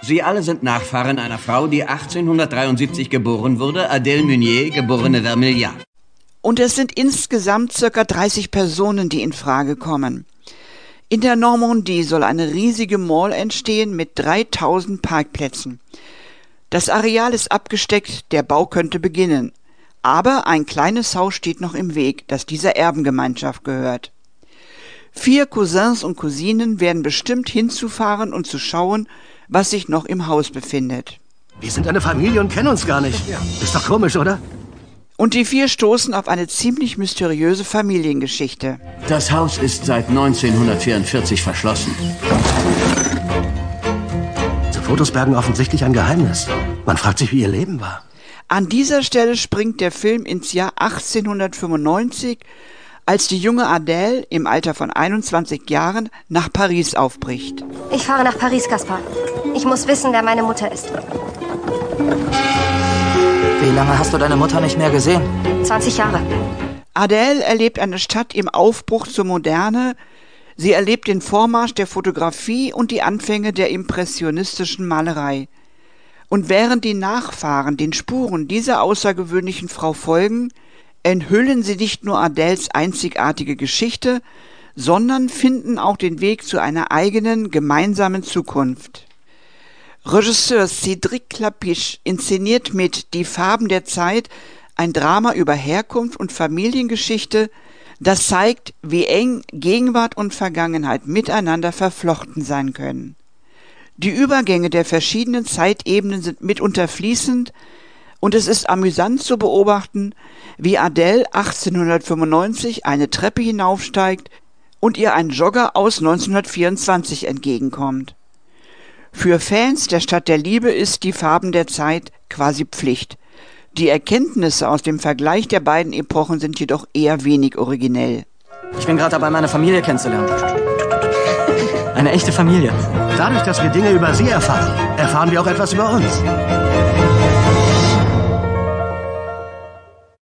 Sie alle sind Nachfahren einer Frau, die 1873 geboren wurde, Adèle Meunier, geborene Vermilliat. Und es sind insgesamt ca. 30 Personen, die in Frage kommen. In der Normandie soll eine riesige Mall entstehen mit 3000 Parkplätzen. Das Areal ist abgesteckt, der Bau könnte beginnen. Aber ein kleines Haus steht noch im Weg, das dieser Erbengemeinschaft gehört. 4 Cousins und Cousinen werden bestimmt hinzufahren und zu schauen, was sich noch im Haus befindet. Wir sind eine Familie und kennen uns gar nicht. Ist doch komisch, oder? Und die 4 stoßen auf eine ziemlich mysteriöse Familiengeschichte. Das Haus ist seit 1944 verschlossen. Diese Fotos bergen offensichtlich ein Geheimnis. Man fragt sich, wie ihr Leben war. An dieser Stelle springt der Film ins Jahr 1895, als die junge Adèle im Alter von 21 Jahren nach Paris aufbricht. Ich fahre nach Paris, Gaspar. Ich muss wissen, wer meine Mutter ist. Wie lange hast du deine Mutter nicht mehr gesehen? 20 Jahre. Adèle erlebt eine Stadt im Aufbruch zur Moderne. Sie erlebt den Vormarsch der Fotografie und die Anfänge der impressionistischen Malerei. Und während die Nachfahren den Spuren dieser außergewöhnlichen Frau folgen, enthüllen sie nicht nur Adèles einzigartige Geschichte, sondern finden auch den Weg zu einer eigenen, gemeinsamen Zukunft. Regisseur Cédric Klapisch inszeniert mit Die Farben der Zeit ein Drama über Herkunft und Familiengeschichte, das zeigt, wie eng Gegenwart und Vergangenheit miteinander verflochten sein können. Die Übergänge der verschiedenen Zeitebenen sind mitunter fließend und es ist amüsant zu beobachten, wie Adèle 1895 eine Treppe hinaufsteigt und ihr ein Jogger aus 1924 entgegenkommt. Für Fans der Stadt der Liebe ist Die Farben der Zeit quasi Pflicht. Die Erkenntnisse aus dem Vergleich der beiden Epochen sind jedoch eher wenig originell. Ich bin gerade dabei, meine Familie kennenzulernen. Eine echte Familie. Dadurch, dass wir Dinge über sie erfahren, erfahren wir auch etwas über uns.